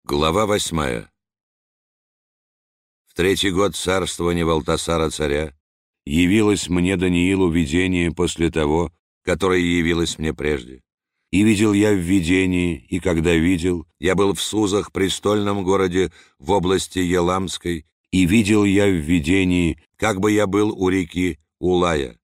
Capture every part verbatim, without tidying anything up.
Глава восьмая. В третий год царствования Валтасара царя явилось мне Даниилу видение после того, которое явилось мне прежде. И видел я в видении, и когда видел, я был в Сузах, престольном городе в области Еламской, и видел я в видении, как бы я был у реки Улая.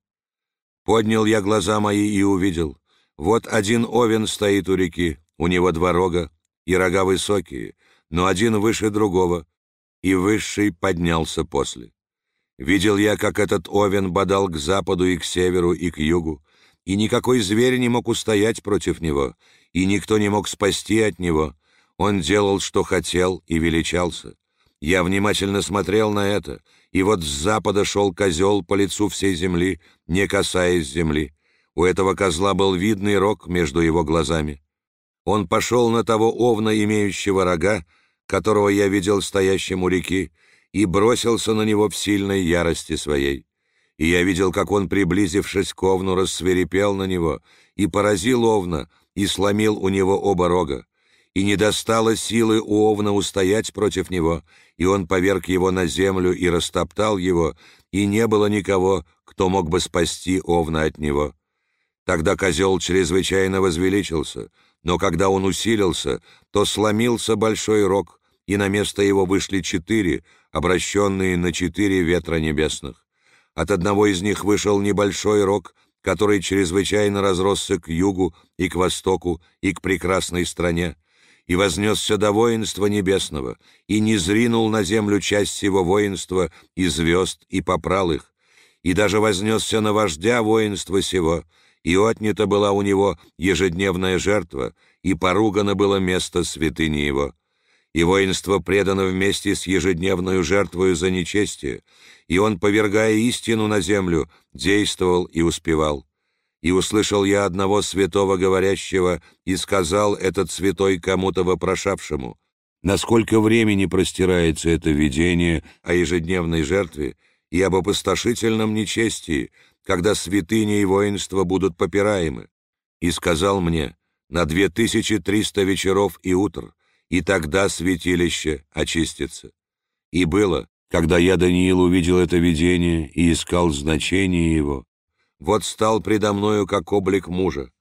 Поднял я глаза мои и увидел, вот один овен стоит у реки, у него два рога, и рога высокие, но один выше другого, и высший поднялся после. Видел я, как этот овен бодал к западу и к северу и к югу, и никакой зверь не мог устоять против него, и никто не мог спасти от него. Он делал, что хотел, и величался. Я внимательно смотрел на это, и вот с запада шел козел по лицу всей земли, не касаясь земли. У этого козла был видный рог между его глазами. Он пошел на того овна, имеющего рога, которого я видел стоящим у реки, и бросился на него в сильной ярости своей. И я видел, как он, приблизившись к овну, рассвирепел на него, и поразил овна, и сломил у него оба рога. И не достало силы у овна устоять против него, и он поверг его на землю и растоптал его, и не было никого, кто мог бы спасти овна от него. Тогда козел чрезвычайно возвеличился, но когда он усилился, то сломился большой рог, и на место его вышли четыре, обращенные на четыре ветра небесных. От одного из них вышел небольшой рог, который чрезвычайно разросся к югу и к востоку и к прекрасной стране, и вознесся до воинства небесного, и низринул на землю часть сего воинства и звезд, и попрал их, и даже вознесся на вождя воинства сего, и отнята была у него ежедневная жертва, и поругано было место святыни его. И воинство предано вместе с ежедневную жертвою за нечестие, и он, повергая истину на землю, действовал и успевал. И услышал я одного святого говорящего, и сказал этот святой кому-то вопрошавшему: насколько времени простирается это видение о ежедневной жертве и об опустошительном нечестии, когда святыня и воинство будут попираемы? И сказал мне: на две тысячи триста вечеров и утр, и тогда святилище очистится. И было, когда я, Даниил, увидел это видение и искал значение его, вот стал предо мною как облик мужа.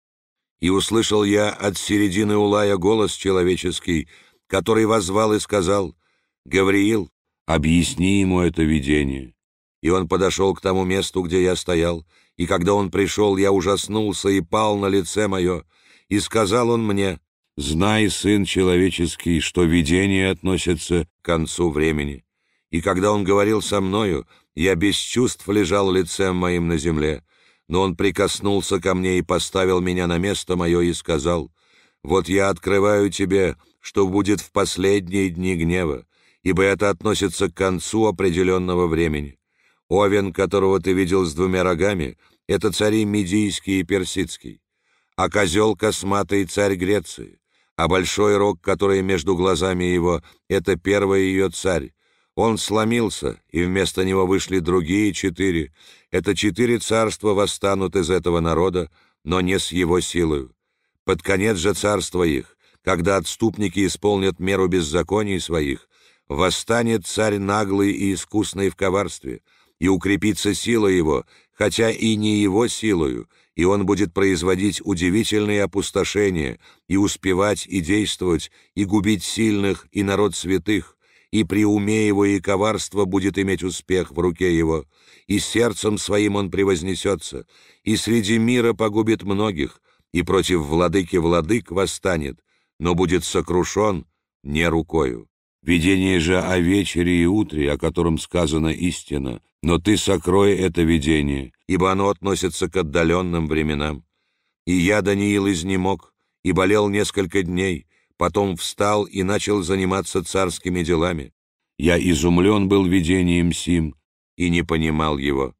И услышал я от середины Улая голос человеческий, который воззвал и сказал: «Гавриил, объясни ему это видение». И он подошел к тому месту, где я стоял, и когда он пришел, я ужаснулся и пал на лице мое, и сказал он мне: «Знай, сын человеческий, что видение относится к концу времени». И когда он говорил со мною, я без чувств лежал лицем моим на земле, но он прикоснулся ко мне и поставил меня на место мое и сказал: «Вот я открываю тебе, что будет в последние дни гнева, ибо это относится к концу определенного времени. Овен, которого ты видел с двумя рогами, это цари Медийский и Персидский, а козел косматый царь Греции, а большой рог, который между глазами его, это первый ее царь. Он сломился, и вместо него вышли другие четыре. Это четыре царства восстанут из этого народа, но не с его силою. Под конец же царства их, когда отступники исполнят меру беззаконий своих, восстанет царь наглый и искусный в коварстве, и укрепится сила его, хотя и не его силою, и он будет производить удивительные опустошения, и успевать, и действовать, и губить сильных, и народ святых, и при уме его и коварство будет иметь успех в руке его, и сердцем своим он превознесется, и среди мира погубит многих, и против владыки владык восстанет, но будет сокрушен не рукою. Видение же о вечере и утре, о котором сказана истина, но ты сокрой это видение, ибо оно относится к отдаленным временам. И я, Даниил, изнемог, и болел несколько дней, потом встал и начал заниматься царскими делами. Я изумлен был видением сим и не понимал его.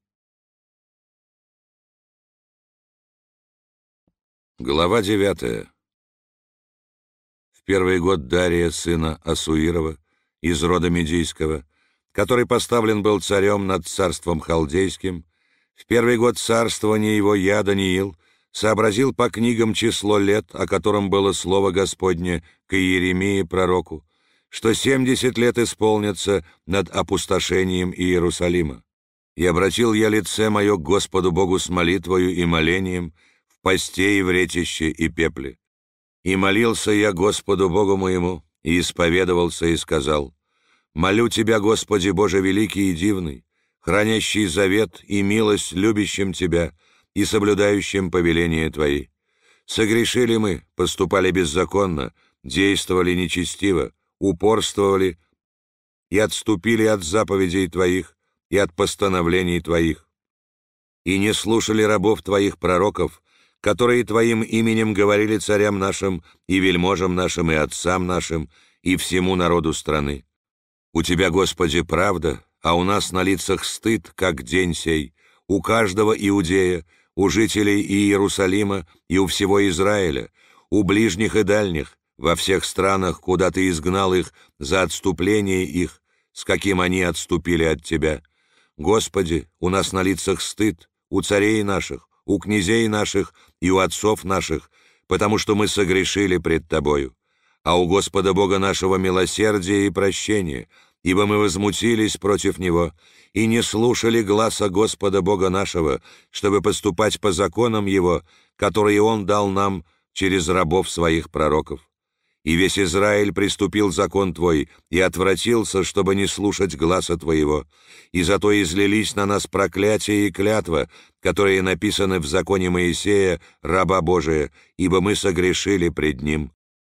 Глава девятая. В первый год Дария, сына Асуирова, из рода Медийского, который поставлен был царем над царством Халдейским, в первый год царствования его я, Даниил, сообразил по книгам число лет, о котором было слово Господне к Иеремии пророку, что семьдесят лет исполнятся над опустошением Иерусалима. И обратил я лице мое к Господу Богу с молитвою и молением в посте и в ретище и пепле. И молился я Господу Богу моему, и исповедовался, и сказал: «Молю Тебя, Господи Боже великий и дивный, хранящий завет и милость любящим Тебя и соблюдающим повеления Твои. Согрешили мы, поступали беззаконно, действовали нечестиво, упорствовали и отступили от заповедей Твоих и от постановлений Твоих, и не слушали рабов Твоих пророков, которые Твоим именем говорили царям нашим и вельможам нашим и отцам нашим и всему народу страны. У Тебя, Господи, правда, а у нас на лицах стыд, как день сей, у каждого иудея, у жителей и Иерусалима и у всего Израиля, у ближних и дальних, во всех странах, куда Ты изгнал их за отступление их, с каким они отступили от Тебя. Господи, у нас на лицах стыд, у царей наших, у князей наших и у отцов наших, потому что мы согрешили пред Тобою. А у Господа Бога нашего милосердие и прощение, ибо мы возмутились против Него и не слушали гласа Господа Бога нашего, чтобы поступать по законам Его, которые Он дал нам через рабов Своих пророков. И весь Израиль приступил закон Твой и отвратился, чтобы не слушать гласа Твоего, и зато излились на нас проклятие и клятва, которые написаны в законе Моисея, раба Божия, ибо мы согрешили пред Ним.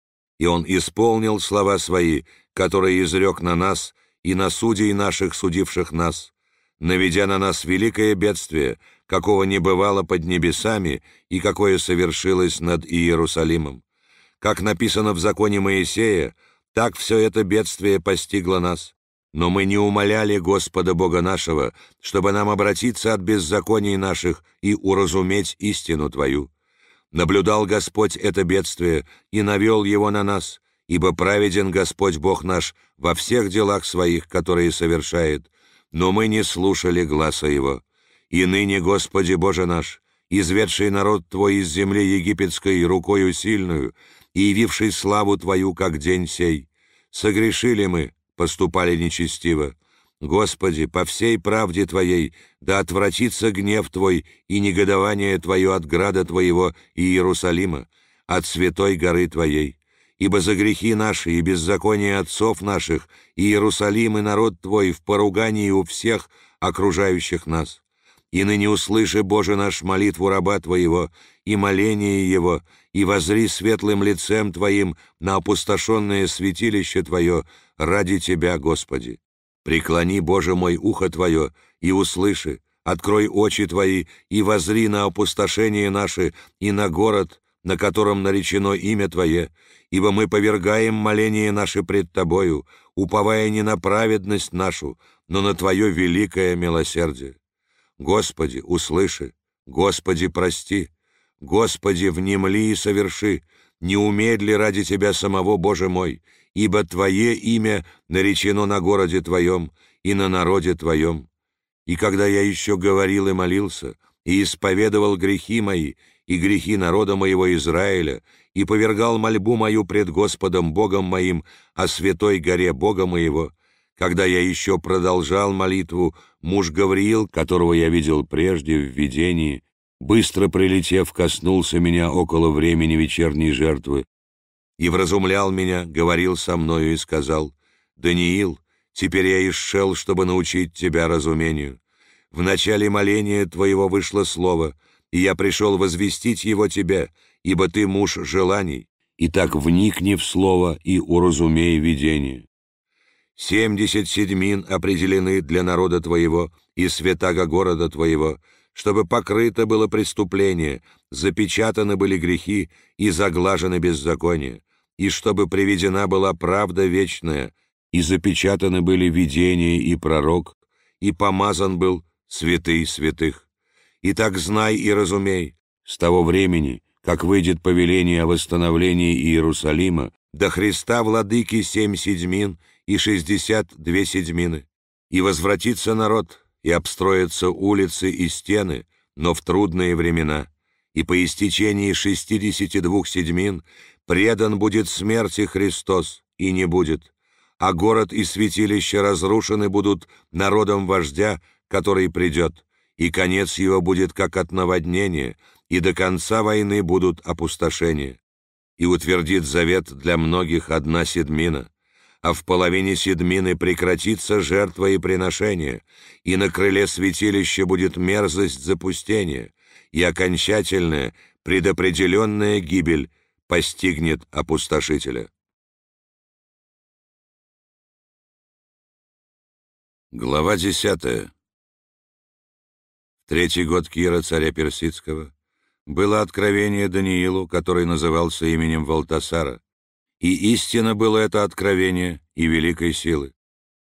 И Он исполнил слова Свои, которые изрек на нас и на судей наших, судивших нас, наведя на нас великое бедствие, какого не бывало под небесами и какое совершилось над Иерусалимом. Как написано в законе Моисея, так все это бедствие постигло нас. Но мы не умоляли Господа Бога нашего, чтобы нам обратиться от беззаконий наших и уразуметь истину Твою. Наблюдал Господь это бедствие и навел его на нас, ибо праведен Господь Бог наш во всех делах Своих, которые совершает, но мы не слушали гласа Его. И ныне, Господи Боже наш, изведший народ Твой из земли египетской рукою сильную, и явивший славу Твою, как день сей. Согрешили мы, поступали нечестиво. Господи, по всей правде Твоей, да отвратится гнев Твой и негодование Твое от града Твоего и Иерусалима, от святой горы Твоей. Ибо за грехи наши и беззаконие отцов наших и Иерусалим и народ Твой в поругании у всех окружающих нас. И ныне услыши, Боже наш, молитву раба Твоего и моление его, и воззри светлым лицем Твоим на опустошенное святилище Твое ради Тебя, Господи. Преклони, Боже мой, ухо Твое, и услыши, открой очи Твои, и воззри на опустошение наше и на город, на котором наречено имя Твое, ибо мы повергаем моление наше пред Тобою, уповая не на праведность нашу, но на Твое великое милосердие. Господи, услыши, Господи, прости, Господи, внемли и соверши, не умедли ради Тебя самого, Боже мой, ибо Твое имя наречено на городе Твоем и на народе Твоем. И когда я еще говорил и молился, и исповедовал грехи мои и грехи народа моего Израиля, и повергал мольбу мою пред Господом Богом моим о святой горе Бога моего, когда я еще продолжал молитву, муж Гавриил, которого я видел прежде в видении, быстро прилетев, коснулся меня около времени вечерней жертвы и вразумлял меня, говорил со мною и сказал: «Даниил, теперь я исшел, чтобы научить тебя разумению. В начале моления твоего вышло слово, и я пришел возвестить его тебе, ибо ты муж желаний. Итак, вникни в слово и уразумей видение. Семьдесят седьмин определены для народа твоего и святаго города твоего, чтобы покрыто было преступление, запечатаны были грехи и заглажены беззакония, и чтобы приведена была правда вечная, и запечатаны были видение и пророк, и помазан был святый святых. Итак, знай и разумей, с того времени, как выйдет повеление о восстановлении Иерусалима, до Христа владыки семь седьмин и шестьдесят две седьмины, и возвратится народ, и обстроятся улицы и стены, но в трудные времена, и по истечении шестидесяти двух седьмин предан будет смерти Христос, и не будет, а город и святилище разрушены будут народом вождя, который придет, и конец его будет как от наводнения, и до конца войны будут опустошения. И утвердит завет для многих одна седмина, а в половине седмины прекратится жертва и приношение, и на крыле святилища будет мерзость запустения, и окончательная, предопределенная гибель постигнет опустошителя. Глава десятая. В третий год Кира, царя Персидского, было откровение Даниилу, который назывался именем Валтасара, и истинно было это откровение и великой силы.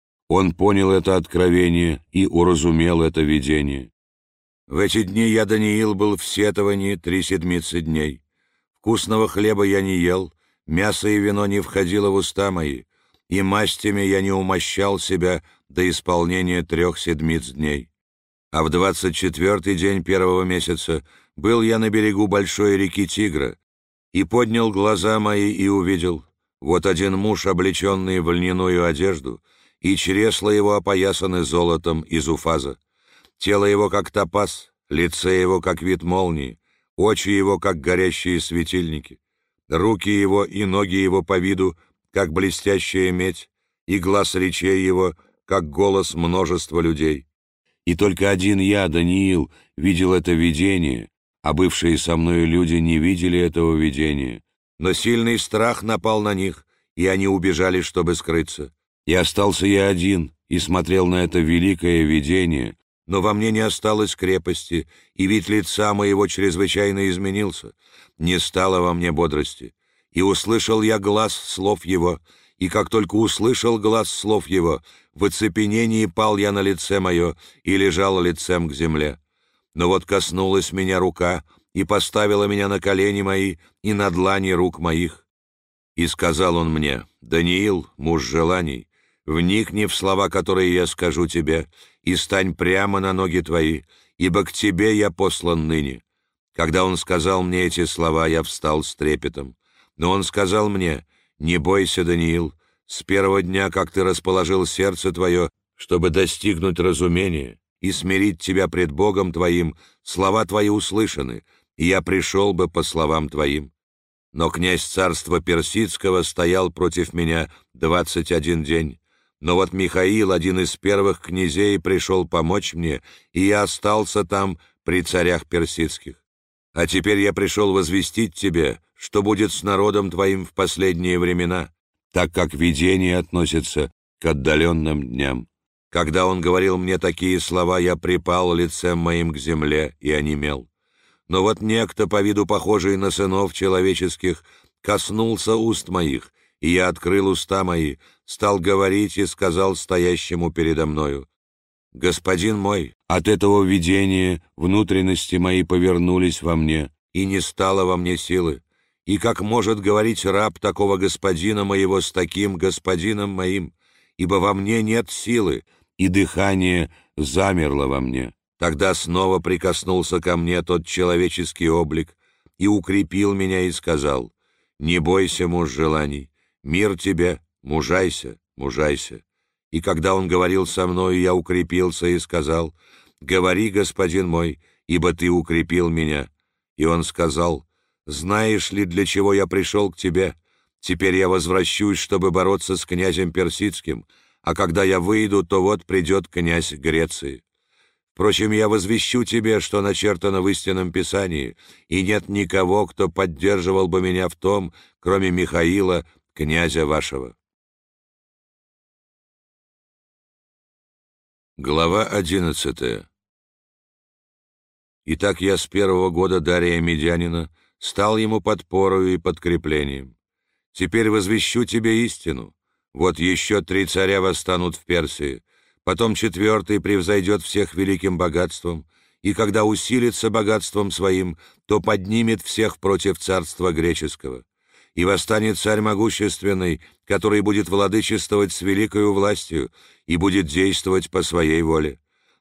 Он понял это откровение и уразумел это видение. В эти дни я, Даниил, был в сетовании три седмицы дней. Вкусного хлеба я не ел, мясо и вино не входило в уста мои, и мастями я не умощал себя до исполнения трех седмиц дней. А в двадцать четвертый день первого месяца был я на берегу большой реки Тигра, и поднял глаза мои и увидел, вот один муж, облеченный в льняную одежду, и чресла его опоясаны золотом из уфаза. Тело его, как топаз, лице его, как вид молнии, очи его, как горящие светильники, руки его и ноги его по виду, как блестящая медь, и глаз речей его, как голос множества людей. И только один я, Даниил, видел это видение, а бывшие со мною люди не видели этого видения. Но сильный страх напал на них, и они убежали, чтобы скрыться. И остался я один, и смотрел на это великое видение, но во мне не осталось крепости, и вид лица моего чрезвычайно изменился, не стало во мне бодрости. И услышал я глас слов его, и как только услышал глас слов его, в оцепенении пал я на лице мое и лежал лицем к земле. Но вот коснулась меня рука и поставила меня на колени мои и на длани рук моих. И сказал он мне: «Даниил, муж желаний, вникни в слова, которые я скажу тебе, и стань прямо на ноги твои, ибо к тебе я послан ныне». Когда он сказал мне эти слова, я встал с трепетом. Но он сказал мне: «Не бойся, Даниил, с первого дня, как ты расположил сердце твое, чтобы достигнуть разумения и смирить тебя пред Богом твоим, слова твои услышаны, и я пришел бы по словам твоим». Но князь царства Персидского стоял против меня двадцать один день. Но вот Михаил, один из первых князей, пришел помочь мне, и я остался там при царях персидских. А теперь я пришел возвестить тебе, что будет с народом твоим в последние времена, так как видение относится к отдаленным дням. Когда он говорил мне такие слова, я припал лицем моим к земле и онемел. Но вот некто, по виду похожий на сынов человеческих, коснулся уст моих, и я открыл уста мои, стал говорить и сказал стоящему передо мною: «Господин мой, от этого видения внутренности мои повернулись во мне, и не стало во мне силы. И как может говорить раб такого господина моего с таким господином моим? Ибо во мне нет силы, и дыхание замерло во мне». Тогда снова прикоснулся ко мне тот человеческий облик и укрепил меня и сказал: «Не бойся, муж желаний, мир тебе, мужайся, мужайся». И когда он говорил со мною, я укрепился и сказал: «Говори, господин мой, ибо ты укрепил меня». И он сказал: «Знаешь ли, для чего я пришел к тебе? Теперь я возвращусь, чтобы бороться с князем Персидским, а когда я выйду, то вот придет князь Греции. Впрочем, я возвещу тебе, что начертано в истинном Писании, и нет никого, кто поддерживал бы меня в том, кроме Михаила, князя вашего». Глава одиннадцатая. Итак, я с первого года Дария Медянина стал ему подпорою и подкреплением. Теперь возвещу тебе истину. Вот еще три царя восстанут в Персии, потом четвертый превзойдет всех великим богатством, и когда усилится богатством своим, то поднимет всех против царства греческого. И восстанет царь могущественный, который будет владычествовать с великою властью и будет действовать по своей воле.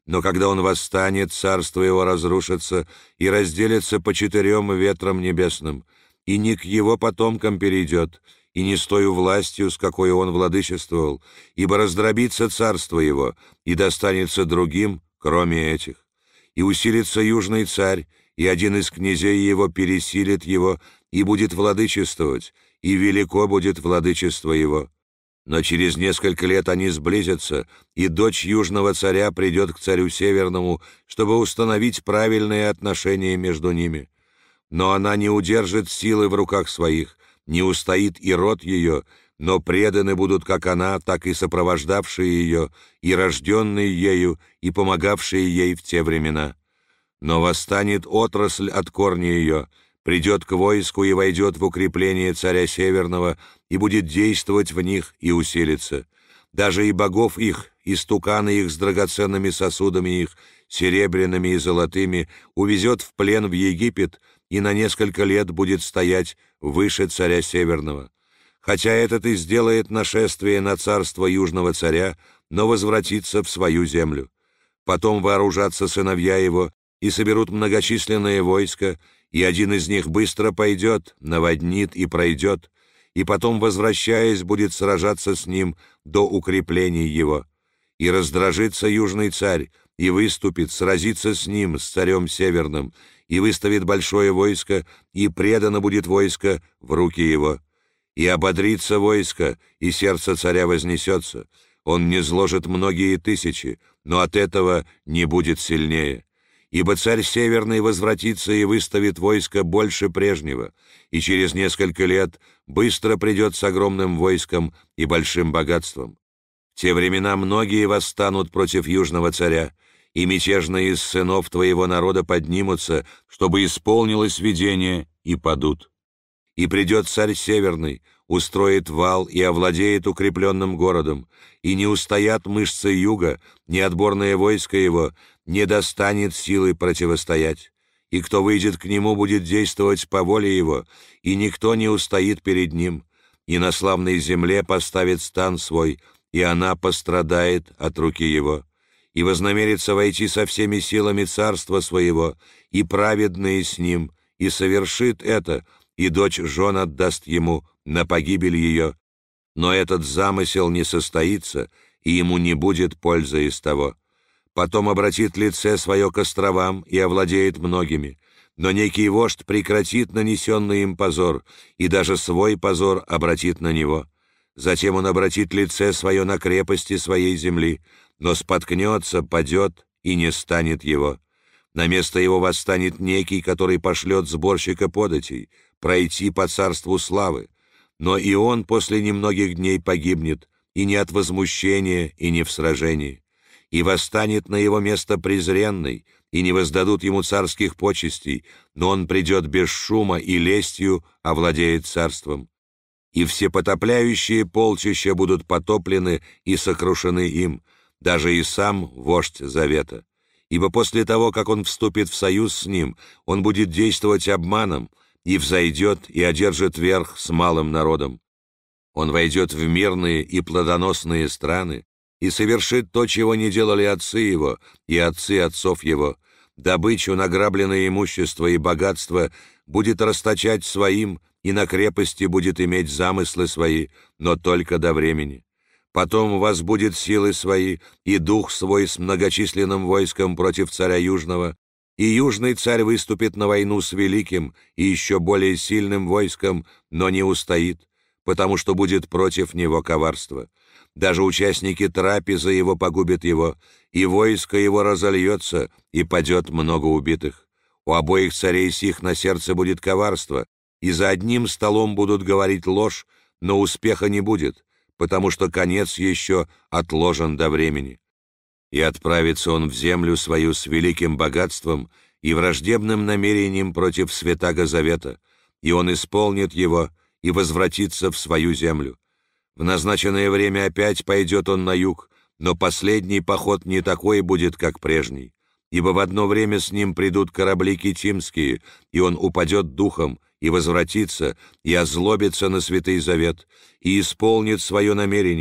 Но когда он восстанет, царство его разрушится и разделится по четырем ветрам небесным, и не к его потомкам перейдет, и не с тою властью, с какой он владычествовал, ибо раздробится царство его, и достанется другим, кроме этих. И усилится южный царь, и один из князей его пересилит его, и будет владычествовать, и велико будет владычество его. Но через несколько лет они сблизятся, и дочь южного царя придет к царю северному, чтобы установить правильные отношения между ними. Но она не удержит силы в руках своих, не устоит и род ее, но преданы будут как она, так и сопровождавшие ее, и рожденные ею, и помогавшие ей в те времена. Но восстанет отрасль от корня ее, придет к войску и войдет в укрепление царя Северного, и будет действовать в них и усилиться. Даже и богов их, и стуканы их с драгоценными сосудами их, серебряными и золотыми, увезет в плен в Египет, и на несколько лет будет стоять выше царя Северного. Хотя этот и сделает нашествие на царство южного царя, но возвратится в свою землю. Потом вооружатся сыновья его, и соберут многочисленное войско, и один из них быстро пойдет, наводнит и пройдет, и потом, возвращаясь, будет сражаться с ним до укреплений его. И раздражится южный царь, и выступит, сразится с ним, с царем северным, и выставит большое войско, и предано будет войско в руки его. И ободрится войско, и сердце царя вознесется. Он не зложит многие тысячи, но от этого не будет сильнее. Ибо царь Северный возвратится и выставит войско больше прежнего, и через несколько лет быстро придет с огромным войском и большим богатством. В те времена многие восстанут против южного царя, и мятежные из сынов твоего народа поднимутся, чтобы исполнилось видение, и падут. И придет царь Северный, устроит вал и овладеет укрепленным городом, и не устоят мышцы юга, ни отборное войско его не достанет силы противостоять. И кто выйдет к нему, будет действовать по воле его, и никто не устоит перед ним, и на славной земле поставит стан свой, и она пострадает от руки его. И вознамерится войти со всеми силами царства своего, и праведные с ним, и совершит это, и дочь жен отдаст ему на погибель ее. Но этот замысел не состоится, и ему не будет пользы из того. Потом обратит лице свое к островам и овладеет многими. Но некий вождь прекратит нанесенный им позор, и даже свой позор обратит на него. Затем он обратит лице свое на крепости своей земли, но споткнется, падет, и не станет его. На место его восстанет некий, который пошлет сборщика податей, пройти по царству славы. Но и он после немногих дней погибнет, и не от возмущения, и не в сражении. И восстанет на его место презренный, и не воздадут ему царских почестей, но он придет без шума и лестью овладеет царством. И все потопляющие полчища будут потоплены и сокрушены им, даже и сам вождь завета. Ибо после того, как он вступит в союз с ним, он будет действовать обманом, и взойдет и одержит верх с малым народом. Он войдет в мирные и плодоносные страны и совершит то, чего не делали отцы его и отцы отцов его. Добычу, награбленное имущество и богатство будет расточать своим, и на крепости будет иметь замыслы свои, но только до времени. Потом у вас будет силы свои и дух свой с многочисленным войском против царя Южного, и Южный царь выступит на войну с великим и еще более сильным войском, но не устоит, потому что будет против него коварство. Даже участники трапезы его погубят его, и войско его разольется, и падет много убитых. У обоих царей сих на сердце будет коварство, и за одним столом будут говорить ложь, но успеха не будет, потому что конец еще отложен до времени. И отправится он в землю свою с великим богатством и враждебным намерением против святаго завета, и он исполнит его и возвратится в свою землю. В назначенное время опять пойдет он на юг, но последний поход не такой будет, как прежний, ибо в одно время с ним придут корабли китимские, и он упадет духом, и возвратится, и озлобится на святый завет, и исполнит свое намерение,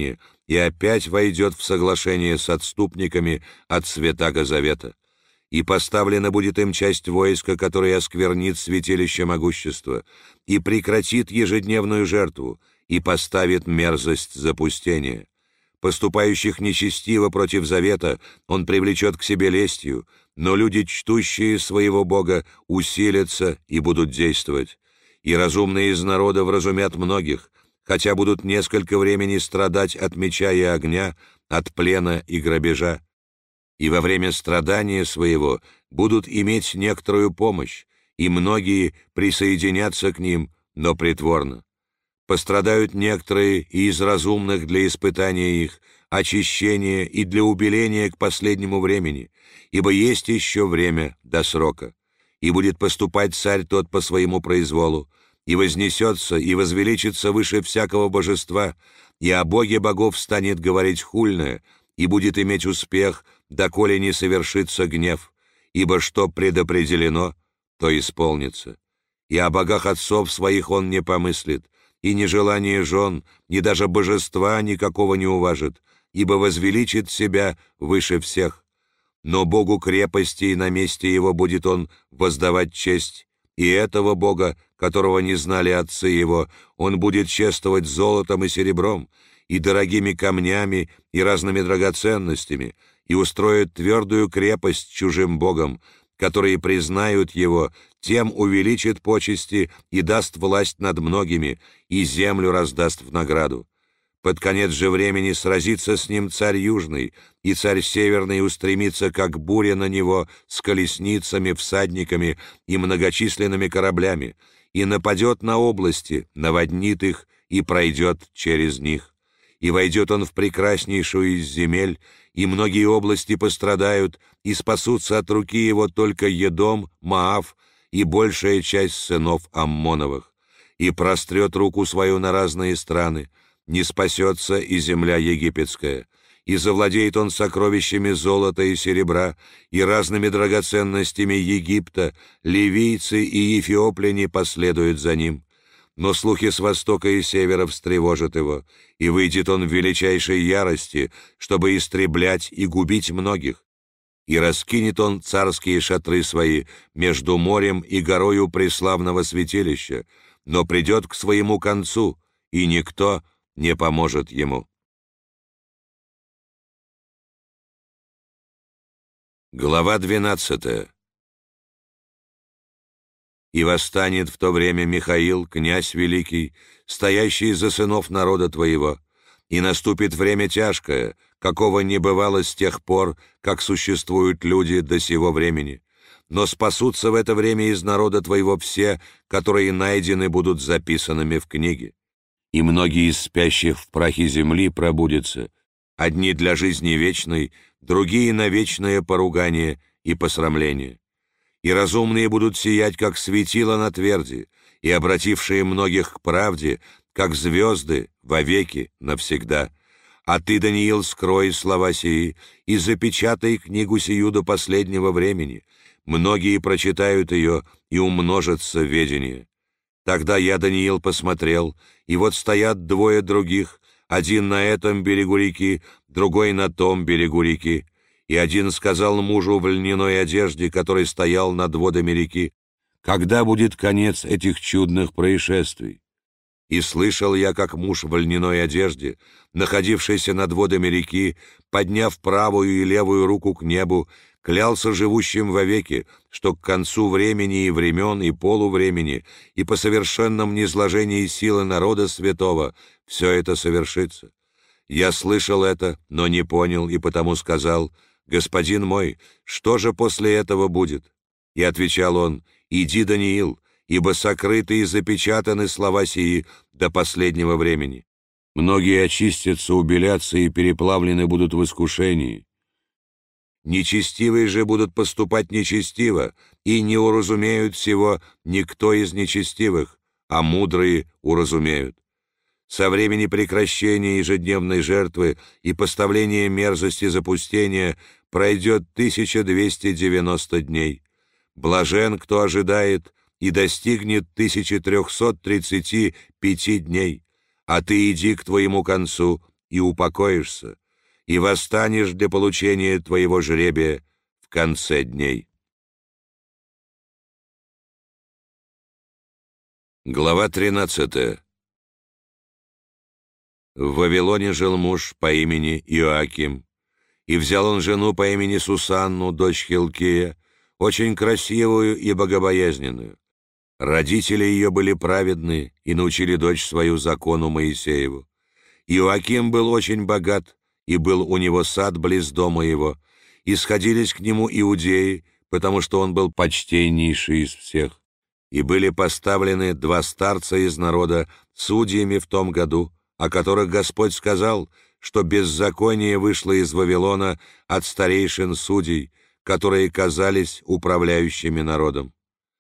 и опять войдет в соглашение с отступниками от Святаго Завета. И поставлена будет им часть войска, которая осквернит святилище могущества, и прекратит ежедневную жертву, и поставит мерзость запустения. Поступающих нечестиво против завета он привлечет к себе лестью, но люди, чтущие своего Бога, усилятся и будут действовать. И разумные из народа вразумят многих, хотя будут несколько времени страдать от меча и огня, от плена и грабежа. И во время страдания своего будут иметь некоторую помощь, и многие присоединятся к ним, но притворно. Пострадают некоторые и из разумных для испытания их, очищения и для убеления к последнему времени, ибо есть еще время до срока. И будет поступать царь тот по своему произволу, и вознесется, и возвеличится выше всякого божества, и о Боге богов станет говорить хульное, и будет иметь успех, доколе не совершится гнев, ибо что предопределено, то исполнится. И о богах отцов своих он не помыслит, и ни желание жен, ни даже божества никакого не уважит, ибо возвеличит себя выше всех. Но Богу крепости и на месте его будет он воздавать честь, и этого Бога, которого не знали отцы его, он будет чествовать золотом и серебром, и дорогими камнями, и разными драгоценностями, и устроит твердую крепость чужим богам, которые признают его, тем увеличит почести и даст власть над многими, и землю раздаст в награду. Под конец же времени сразится с ним царь Южный, и царь Северный устремится, как буря на него, с колесницами, всадниками и многочисленными кораблями, и нападет на области, наводнит их и пройдет через них. И войдет он в прекраснейшую из земель, и многие области пострадают, и спасутся от руки его только Едом, Моав и большая часть сынов Аммоновых. И прострет руку свою на разные страны, не спасется и земля египетская, и завладеет он сокровищами золота и серебра, и разными драгоценностями Египта, ливийцы и ефиопляне последуют за ним. Но слухи с востока и севера встревожат его, и выйдет он в величайшей ярости, чтобы истреблять и губить многих. И раскинет он царские шатры свои между морем и горою преславного святилища, но придет к своему концу, и никто не поможет ему. Глава двенадцатая. «И восстанет в то время Михаил, князь великий, стоящий за сынов народа твоего, и наступит время тяжкое, какого не бывало с тех пор, как существуют люди до сего времени. Но спасутся в это время из народа твоего все, которые найдены будут записанными в книге. И многие из спящих в прахе земли пробудятся, одни для жизни вечной, другие на вечное поругание и посрамление. И разумные будут сиять, как светило на тверди, и обратившие многих к правде, как звезды, вовеки, навсегда. А ты, Даниил, скрой слова сии и запечатай книгу сию до последнего времени. Многие прочитают ее, и умножится ведение. Тогда я, Даниил, посмотрел, и вот стоят двое других, один на этом берегу реки, другой на том берегу реки. И один сказал мужу в льняной одежде, который стоял над водами реки: «Когда будет конец этих чудных происшествий?» И слышал я, как муж в льняной одежде, находившийся над водами реки, подняв правую и левую руку к небу, клялся живущим вовеки, что к концу времени и времен и полувремени и по совершенном низложении силы народа святого все это совершится. Я слышал это, но не понял, и потому сказал: «Господин мой, что же после этого будет?» И отвечал он: «Иди, Даниил, ибо сокрыты и запечатаны слова сии до последнего времени. Многие очистятся, убелятся и переплавлены будут в искушении. Нечестивые же будут поступать нечестиво, и не уразумеют всего никто из нечестивых, а мудрые уразумеют. Со времени прекращения ежедневной жертвы и поставления мерзости запустения пройдет тысяча двести девяносто дней. Блажен, кто ожидает, и достигнет тысячи трехсот тридцати пяти дней. А ты иди к твоему концу, и упокоишься, и восстанешь для получения твоего жребия в конце дней». Глава тринадцатая. В Вавилоне жил муж по имени Иоаким, и взял он жену по имени Сусанну, дочь Хилкия, очень красивую и богобоязненную. Родители ее были праведны и научили дочь свою закону Моисееву. Иоаким был очень богат, и был у него сад близ дома его, и сходились к нему иудеи, потому что он был почтеннейший из всех. И были поставлены два старца из народа судьями в том году, о которых Господь сказал, что беззаконие вышло из Вавилона от старейшин судей, которые казались управляющими народом.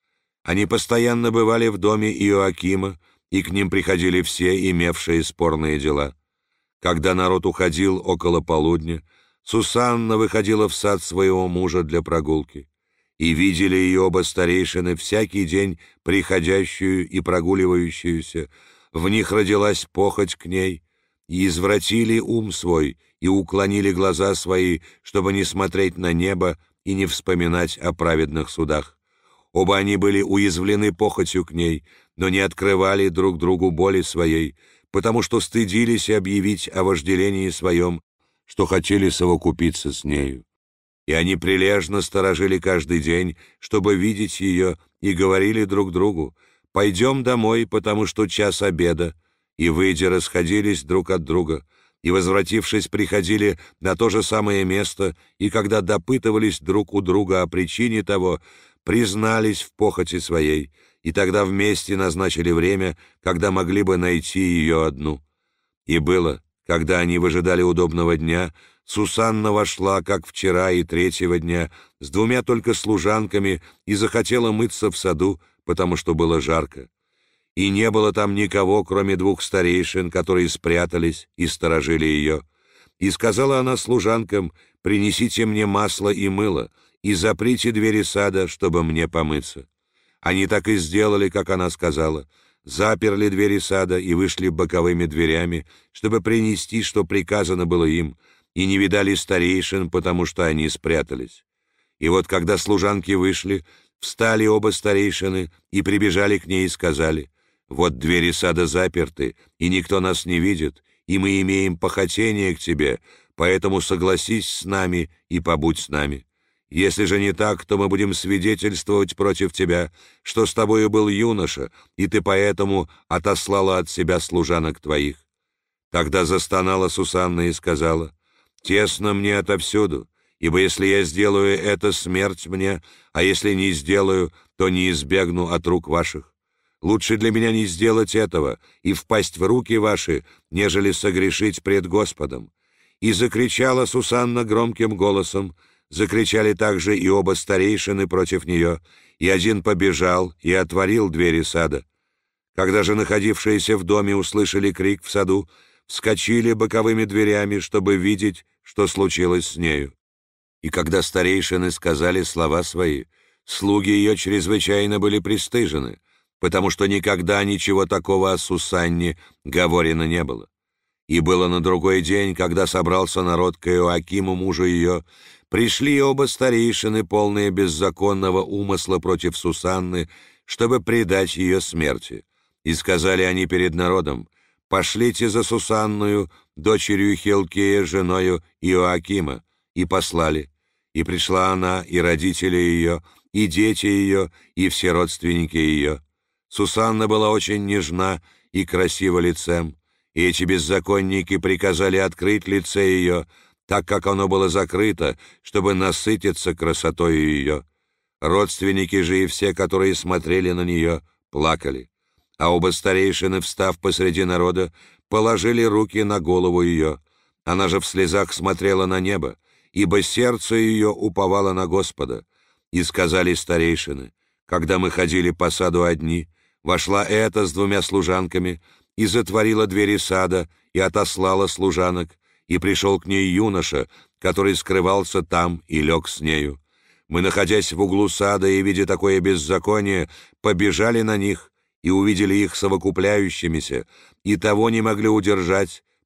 Они постоянно бывали в доме Иоакима, и к ним приходили все, имевшие спорные дела. Когда народ уходил около полудня, Сусанна выходила в сад своего мужа для прогулки, и видели ее оба старейшины всякий день приходящую и прогуливающуюся. В них родилась похоть к ней, и извратили ум свой, и уклонили глаза свои, чтобы не смотреть на небо и не вспоминать о праведных судах. Оба они были уязвлены похотью к ней, но не открывали друг другу боли своей, потому что стыдились объявить о вожделении своем, что хотели совокупиться с нею. И они прилежно сторожили каждый день, чтобы видеть ее, и говорили друг другу: «Пойдем домой, потому что час обеда». И, выйдя, расходились друг от друга, и, возвратившись, приходили на то же самое место, и, когда допытывались друг у друга о причине того, признались в похоти своей, и тогда вместе назначили время, когда могли бы найти ее одну. И было, когда они выжидали удобного дня, Сусанна вошла, как вчера и третьего дня, с двумя только служанками, и захотела мыться в саду, потому что было жарко. И не было там никого, кроме двух старейшин, которые спрятались и сторожили ее. И сказала она служанкам: «Принесите мне масло и мыло, и заприте двери сада, чтобы мне помыться». Они так и сделали, как она сказала, заперли двери сада и вышли боковыми дверями, чтобы принести, что приказано было им, и не видали старейшин, потому что они спрятались. И вот когда служанки вышли, встали оба старейшины и прибежали к ней и сказали: «Вот двери сада заперты, и никто нас не видит, и мы имеем похотение к тебе, поэтому согласись с нами и побудь с нами. Если же не так, то мы будем свидетельствовать против тебя, что с тобою был юноша, и ты поэтому отослала от себя служанок твоих». Тогда застонала Сусанна и сказала: «Тесно мне отовсюду, ибо если я сделаю это, смерть мне, а если не сделаю, то не избегну от рук ваших. Лучше для меня не сделать этого и впасть в руки ваши, нежели согрешить пред Господом». И закричала Сусанна громким голосом, закричали также и оба старейшины против нее, и один побежал и отворил двери сада. Когда же находившиеся в доме услышали крик в саду, вскочили боковыми дверями, чтобы видеть, что случилось с нею. И когда старейшины сказали слова свои, слуги ее чрезвычайно были пристыжены, потому что никогда ничего такого о Сусанне говорено не было. И было на другой день, когда собрался народ к Иоакиму, мужу ее, пришли оба старейшины, полные беззаконного умысла против Сусанны, чтобы предать ее смерти. И сказали они перед народом: «Пошлите за Сусанною, дочерью Хилкия, женою Иоакима». И послали. И пришла она, и родители ее, и дети ее, и все родственники ее. Сусанна была очень нежна и красива лицем, и эти беззаконники приказали открыть лице ее, так как оно было закрыто, чтобы насытиться красотой ее. Родственники же и все, которые смотрели на нее, плакали. А оба старейшины, встав посреди народа, положили руки на голову ее. Она же в слезах смотрела на небо, ибо сердце ее уповало на Господа. И сказали старейшины: «Когда мы ходили по саду одни, вошла эта с двумя служанками и затворила двери сада и отослала служанок, и пришел к ней юноша, который скрывался там, и лег с нею. Мы, находясь в углу сада и видя такое беззаконие, побежали на них и увидели их совокупляющимися, и того не могли удержать,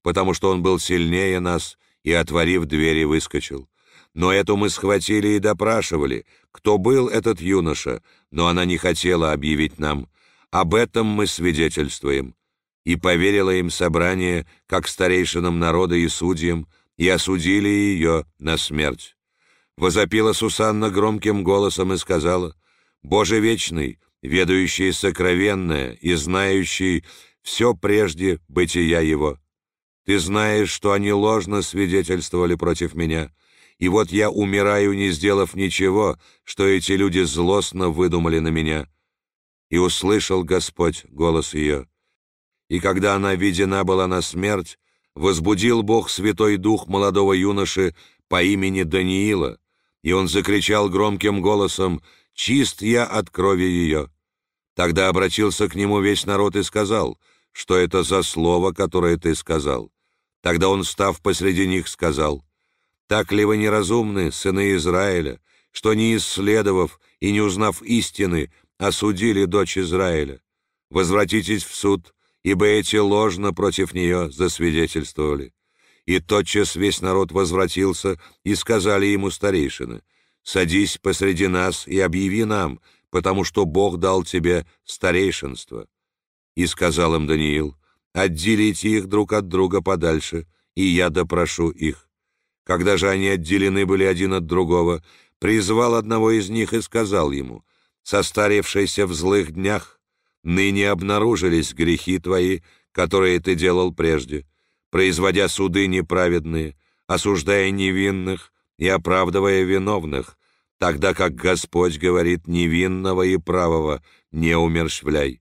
потому что он был сильнее нас, и, отворив двери, выскочил. Но эту мы схватили и допрашивали, кто был этот юноша, но она не хотела объявить нам. Об этом мы свидетельствуем. И поверило им собрание, как старейшинам народа и судьям, и осудили ее на смерть. Возопила Сусанна громким голосом и сказала: «Боже вечный, ведающий сокровенное и знающий все прежде бытия его, ты знаешь, что они ложно свидетельствовали против меня, и вот я умираю, не сделав ничего, что эти люди злостно выдумали на меня». И услышал Господь голос ее. И когда она видена была на смерть, возбудил Бог Святой Дух молодого юноши по имени Даниила, и он закричал громким голосом: «Чист я от крови ее». Тогда обратился к нему весь народ и сказал: «Что это за слово, которое ты сказал?» Тогда он, встав посреди них, сказал: «Так ли вы неразумны, сыны Израиля, что, не исследовав и не узнав истины, осудили дочь Израиля? Возвратитесь в суд, ибо эти ложно против нее засвидетельствовали». И тотчас весь народ возвратился, и сказали ему старейшины: «Садись посреди нас и объяви нам, потому что Бог дал тебе старейшинство». И сказал им Даниил: «Отделите их друг от друга подальше, и я допрошу их». Когда же они отделены были один от другого, призвал одного из них и сказал ему: «Состарившийся в злых днях, ныне обнаружились грехи твои, которые ты делал прежде, производя суды неправедные, осуждая невинных и оправдывая виновных, тогда как Господь говорит: невинного и правого не умерщвляй.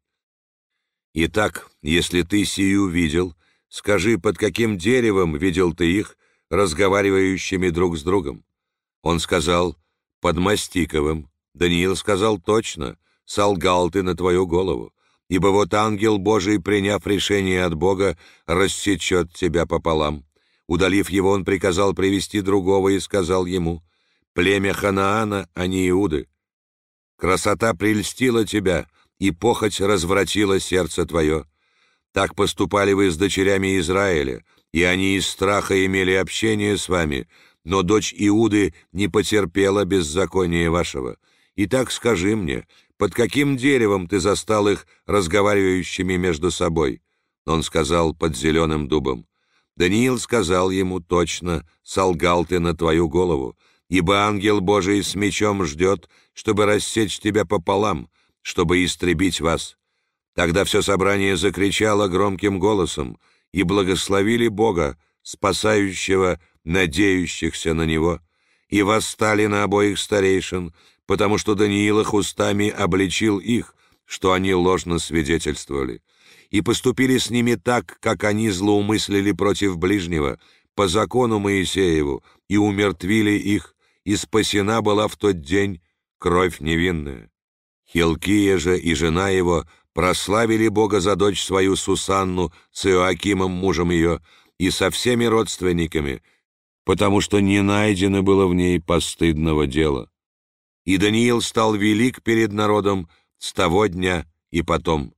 Итак, если ты сию видел, скажи, под каким деревом видел ты их, разговаривающими друг с другом?» Он сказал: «Под мастиковым». Даниил сказал: «Точно, солгал ты на твою голову, ибо вот ангел Божий, приняв решение от Бога, рассечет тебя пополам». Удалив его, он приказал привести другого и сказал ему: «Племя Ханаана, а не Иуды. Красота прельстила тебя, и похоть развратила сердце твое. Так поступали вы с дочерями Израиля, и они из страха имели общение с вами, но дочь Иуды не потерпела беззакония вашего. Итак, скажи мне, под каким деревом ты застал их разговаривающими между собой?» Он сказал: «Под зеленым дубом». Даниил сказал ему: «Точно, солгал ты на твою голову, ибо ангел Божий с мечом ждет, чтобы рассечь тебя пополам, чтобы истребить вас». Тогда все собрание закричало громким голосом и благословили Бога, спасающего надеющихся на Него, и восстали на обоих старейшин, потому что Даниил их устами обличил их, что они ложно свидетельствовали, и поступили с ними так, как они злоумыслили против ближнего, по закону Моисееву, и умертвили их, и спасена была в тот день кровь невинная. Хилкия же и жена его прославили Бога за дочь свою Сусанну с Иоакимом, мужем ее, и со всеми родственниками, потому что не найдено было в ней постыдного дела. И Даниил стал велик перед народом с того дня и потом.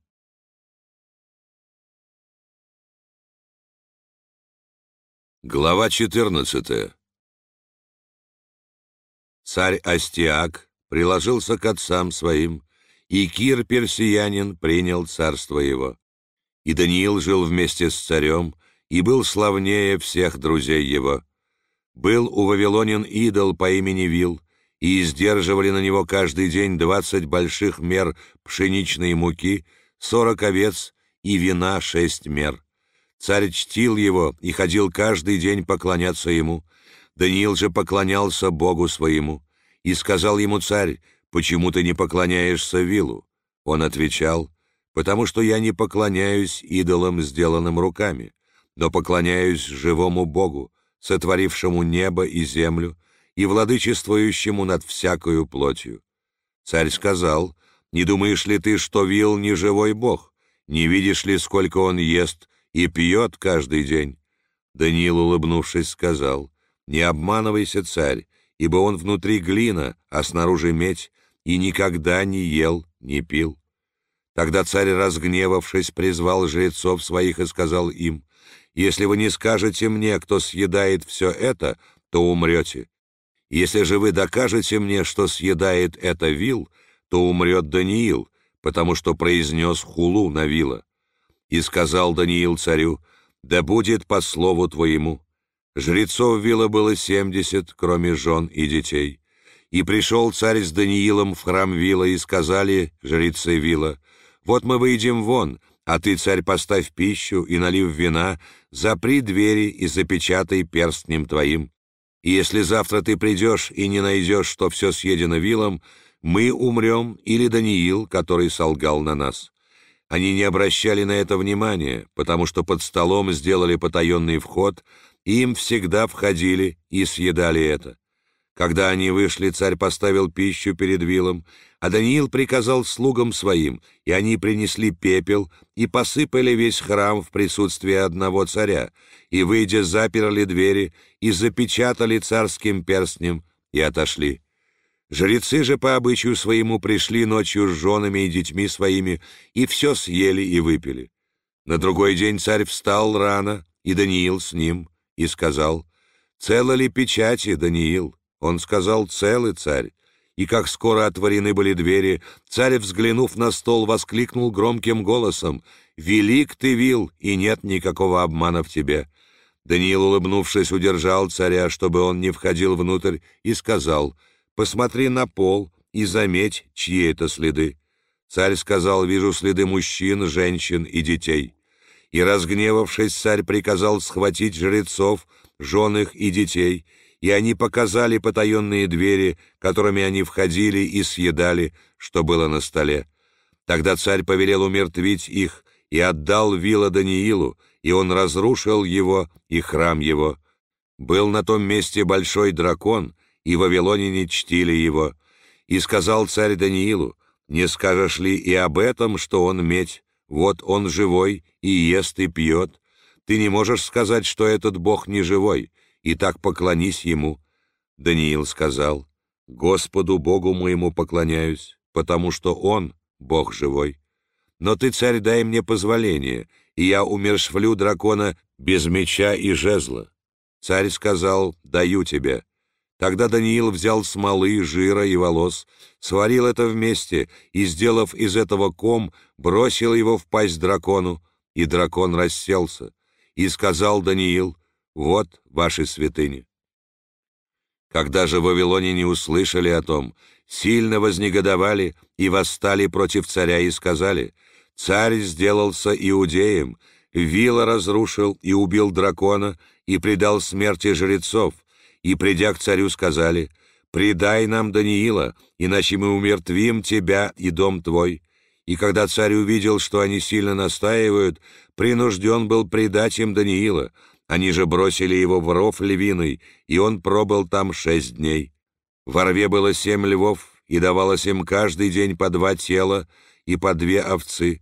Глава четырнадцатая. Царь Астиак приложился к отцам своим, и Кир персиянин принял царство его. И Даниил жил вместе с царем, и был славнее всех друзей его. Был у вавилонин идол по имени Вил, и издерживали на него каждый день двадцать больших мер пшеничной муки, сорок овец и вина шесть мер. Царь чтил его и ходил каждый день поклоняться ему. Даниил же поклонялся Богу своему. И сказал ему царь: «Почему ты не поклоняешься Вилу?» Он отвечал: «Потому что я не поклоняюсь идолам, сделанным руками, но поклоняюсь живому Богу, сотворившему небо и землю и владычествующему над всякою плотью». Царь сказал: «Не думаешь ли ты, что Вил не живой Бог? Не видишь ли, сколько он ест и пьет каждый день?» Даниил, улыбнувшись, сказал: «Не обманывайся, царь, ибо он внутри глина, а снаружи медь, и никогда не ел, не пил». Тогда царь, разгневавшись, призвал жрецов своих и сказал им: если вы не скажете мне, кто съедает все это, то умрете. Если же вы докажете мне, что съедает это вил, то умрет Даниил, потому что произнес хулу на вила. И сказал Даниил царю: да будет по слову твоему. Жрецов вила было семьдесят, кроме жен и детей. И пришел царь с Даниилом в храм вила, и сказали жрецы вила: вот мы выйдем вон, а ты, царь, поставь пищу и, налив вина, запри двери и запечатай перстнем твоим. И если завтра ты придешь и не найдешь, что все съедено вилом, мы умрем, или Даниил, который солгал на нас». Они не обращали на это внимания, потому что под столом сделали потаенный вход, и им всегда входили и съедали это. Когда они вышли, царь поставил пищу перед вилом, а Даниил приказал слугам своим, и они принесли пепел и посыпали весь храм в присутствии одного царя, и, выйдя, заперли двери и запечатали царским перстнем и отошли. Жрецы же по обычаю своему пришли ночью с женами и детьми своими, и все съели и выпили. На другой день царь встал рано, и Даниил с ним, и сказал: «Целы ли печати, Даниил?» Он сказал: «Целы, царь». И как скоро отворены были двери, царь, взглянув на стол, воскликнул громким голосом: «Велик ты, вил, и нет никакого обмана в тебе». Даниил, улыбнувшись, удержал царя, чтобы он не входил внутрь, и сказал: «Посмотри на пол и заметь, чьи это следы». Царь сказал: «Вижу следы мужчин, женщин и детей». И, разгневавшись, царь приказал схватить жрецов, жен их и детей, и они показали потаенные двери, которыми они входили и съедали, что было на столе. Тогда царь повелел умертвить их и отдал вила Даниилу, и он разрушил его и храм его. Был на том месте большой дракон, и вавилоняне чтили его. И сказал царь Даниилу: «Не скажешь ли и об этом, что он медь? Вот он живой, и ест, и пьет. Ты не можешь сказать, что этот Бог не живой, и так поклонись ему». Даниил сказал: «Господу Богу моему поклоняюсь, потому что Он Бог живой. Но ты, царь, дай мне позволение, и я умерщвлю дракона без меча и жезла». Царь сказал: «Даю тебе». Тогда Даниил взял смолы, жира и волос, сварил это вместе и, сделав из этого ком, бросил его в пасть дракону, и дракон расселся. И сказал Даниил: «Вот ваши святыни». Когда же вавилоняне услышали о том, сильно вознегодовали и восстали против царя и сказали: «Царь сделался иудеем, вила разрушил и убил дракона и предал смерти жрецов». И, придя к царю, сказали: «Предай нам Даниила, иначе мы умертвим тебя и дом твой». И когда царь увидел, что они сильно настаивают, принужден был предать им Даниила. Они же бросили его в ров львиный, и он пробыл там шесть дней. Во рве было семь львов, и давалось им каждый день по два тела и по две овцы.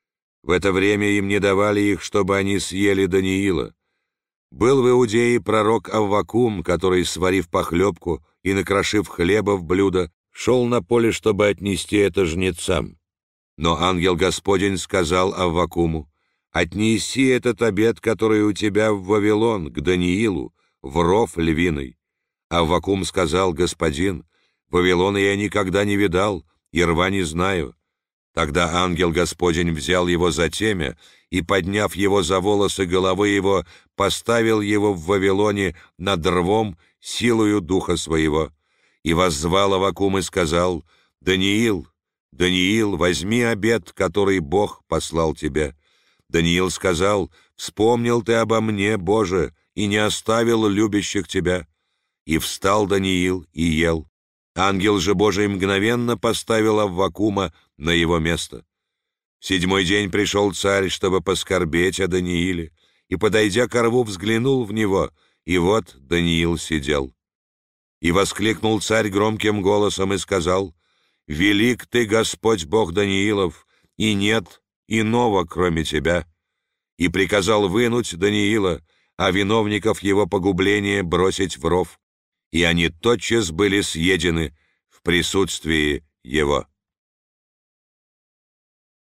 В это время им не давали их, чтобы они съели Даниила. Был в Иудее пророк Аввакум, который, сварив похлебку и накрошив хлеба в блюдо, шел на поле, чтобы отнести это жнецам. Но ангел Господень сказал Аввакуму: «Отнеси этот обед, который у тебя в Вавилон, к Даниилу, в ров львиный». Аввакум сказал: «Господин, Вавилона я никогда не видал, и рва не знаю». Тогда ангел Господень взял его за темя и, подняв его за волосы головы его, поставил его в Вавилоне над рвом силою духа своего. И воззвал Аввакум и сказал: «Даниил, Даниил, возьми обет, который Бог послал тебе». Даниил сказал: «Вспомнил ты обо мне, Боже, и не оставил любящих тебя». И встал Даниил и ел. Ангел же Божий мгновенно поставил Аввакума на его место. В седьмой день пришел царь, чтобы поскорбеть о Данииле, и, подойдя ко рву, взглянул в него, и вот Даниил сидел. И воскликнул царь громким голосом и сказал: «Велик ты, Господь Бог Даниилов, и нет иного, кроме тебя». И приказал вынуть Даниила, а виновников его погубления бросить в ров, и они тотчас были съедены в присутствии его.